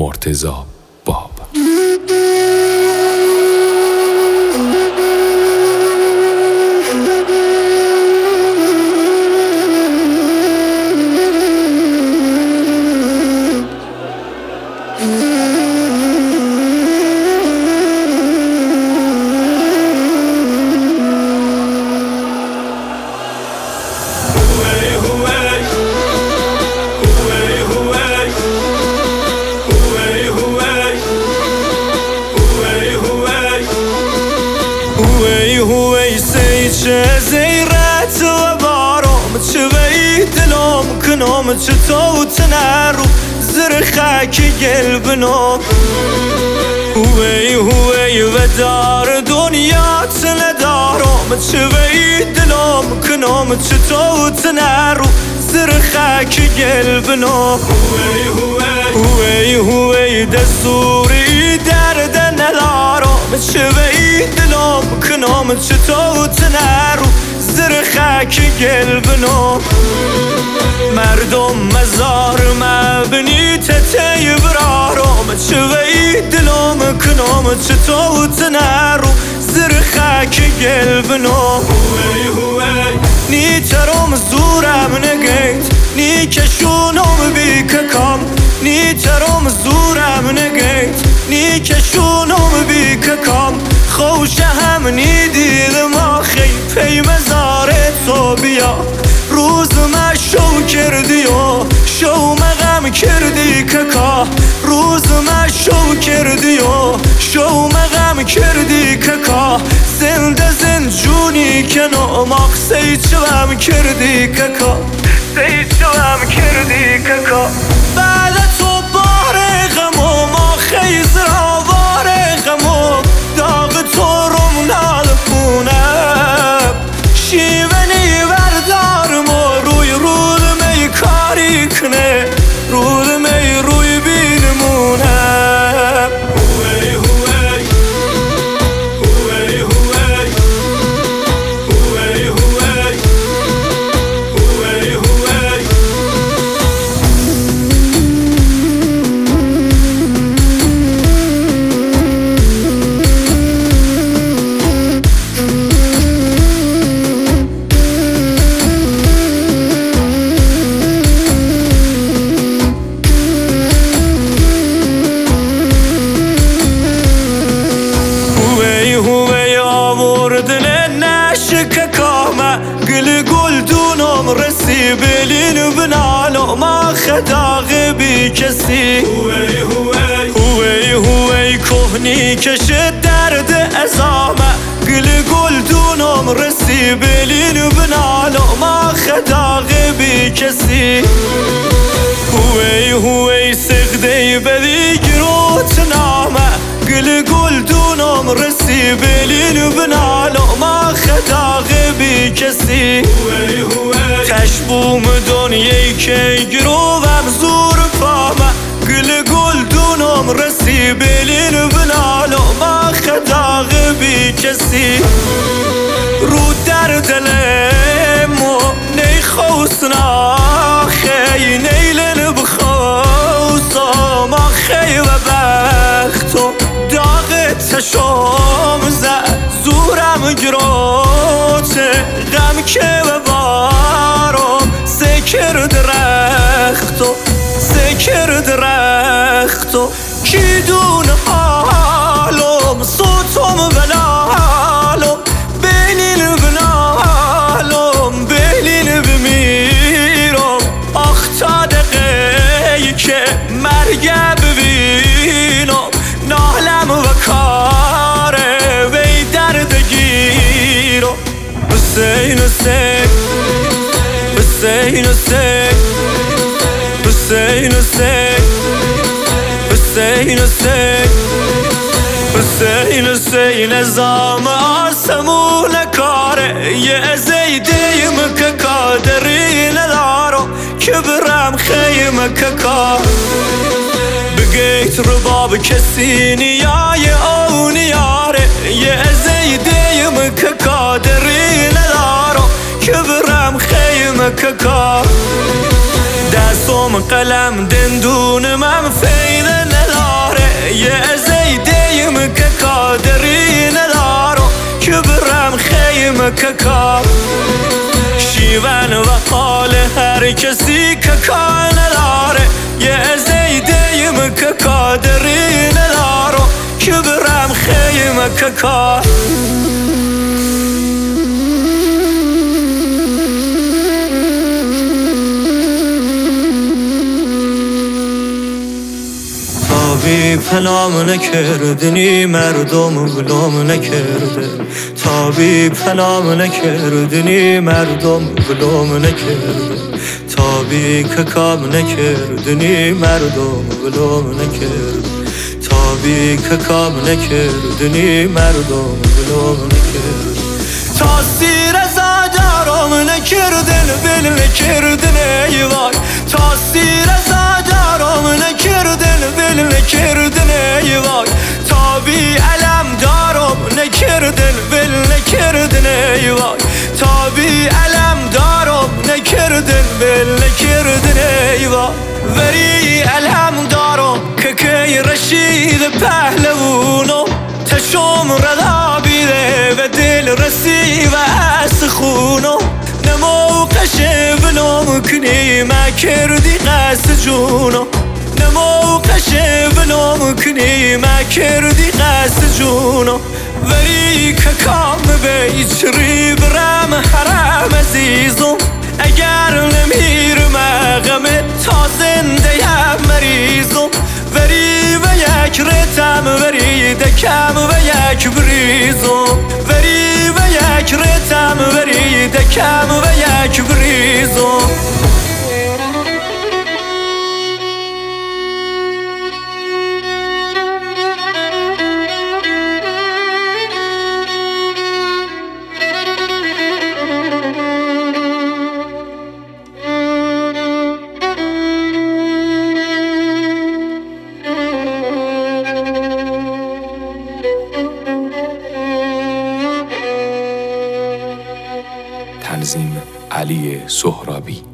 مرتضی باب. چه زیرت و بارم چه وی دلم کنم چه توت نرو زر خاک قلبنا هوی و دار دنیا ندارم چه وی دلم کنم چه توت نرو زر خاک قلبنا هوی دستوری درد ندارم چه وی دلم کنم چه توت نرو زر خاک قلبنا مردم مزار مبنی تتی برارم چه وی دلم کنم چه توت نرو زر خاک قلبنا نیترم زورم نگیت نی کشونم بی ککم نیترم زورم نگیت نی کشونم بی ککم خوش هم نیدید ما خی پی مزار تو بیا روز ما شو کردی و شو مغم کردی ککا روز ما شو کردی و شو مغم کردی ککا زنده جونی کنو مقصی چوام کردی ککا سی چوام کردی ککا بعد تو بار غمو ما خیز را بار غمو داغ تو روم نال کنم شیونی بردارم و روی رود می کاری کنه رود می روی بینمونم گل دونم رسی بلین بنالو ما خداغ بی کسی هوی کهنی کشد درد ازامه گل دونم رسی بلین بنالو ما خداغ بی کسی هوی سخدی بدی گروت نامه گل دونم رسی بلین بنالو ما خداغ بی کسی تشبوم دنیای که گروهم زور پامه گل دونم رسی بلین بنالو ما خداغ بی کسی رو در دلمو نی خوصنا خی نیلن بخوصا ما خی و بختو داغ تشم زد زورم گروته غم که و بارم سکر درختو کی دون حالم صوتم بلالم بینین بنالم بینین بمیرم آخ تا دقیقی که مرگ ببینم نالم و کاره وی درد گیرم حسین حسین حسین حسین حسین حسین حسین حسین حسین حسین ازام آسمون کاره یه زیدیم که قادری ندارم که برم خیمه که کار بگیت رباب کسی نیای او نیاره یه زیدیم که قادری ندارم که برم خیمه که کار دستم قلم دندون من فیده ندارم کسی که کار نداره، یه زیدیم که کادری نداره، که برم خیمه که کار تابی پنام نکردنی مردم گلام نکرده، تابی پنام نکردنی مردم گلام نکرده، تابی که کام نکردنی مردم گلام نکرده، تابی که کام نکردنی مردم گلام نکرده. تاثیر زادارم نکردن بل نکردن ای وای، تاثیر زادارم نکردن بل نکردن ای وای، تابی علم دارم نکردن بل نکردن ای وای، تابی علم دارم نکردن بل نکردن ای وای. وری علم دارم که کی رشید پهلوونو، تشم رضا بیده و دل رسی و از خونو، نموقش بلوم کنی ما کردی قصد جونو، نموقش بلوم کنی ما کردی قصد جونو. وری که کام بیچری برم حرم عزیزم، اگر نمیرم غم تا زنده یم مریضم، وری و یک رتم وری دکم و یک بریزم، وری و یک رتم وری دکم و یک بریزم. تنظیم علی سهرابی.